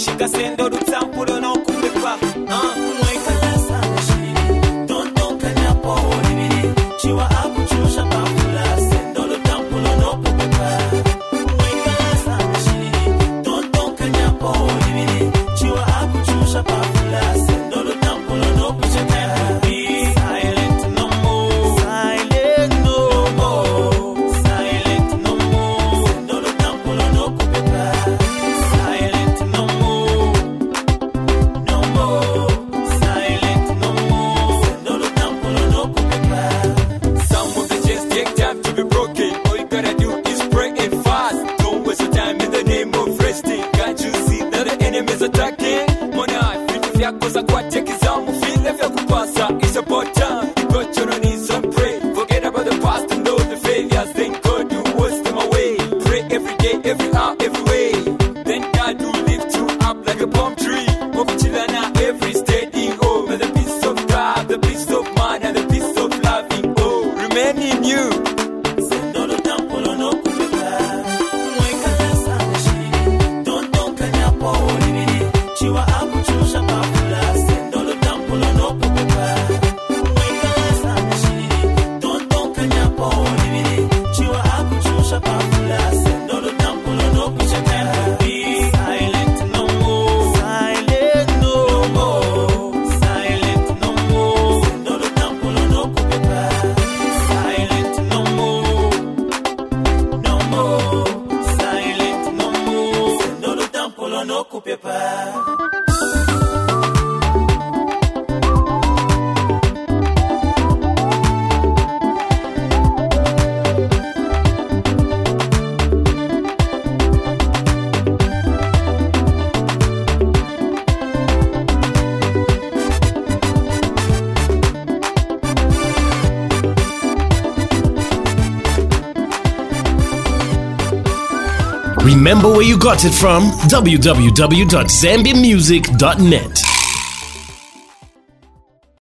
shika sendo rutsampulo no kupepa mwekala sana shiri Tonton kanyapo libiri Chiwa akuchusha pafula sendo rutsampulo no kupepa mwekala sana shiri Tonton kanyapo libiri Chiwa akuchusha pafula sendo rutsampulo no kupepa Cause I quite take his arm, feel if you could pass out. It's about time. You got your knees and pray. Forget about the past and all the failures. Then God do wash them away. Pray every day, every hour, every way. Then God will lift you up like a palm tree. Move chillana every steady home. And the peace of God, the peace of mind, and the peace of loving. Oh, remain in you. Remember where you got it from? www.zambiamusic.net.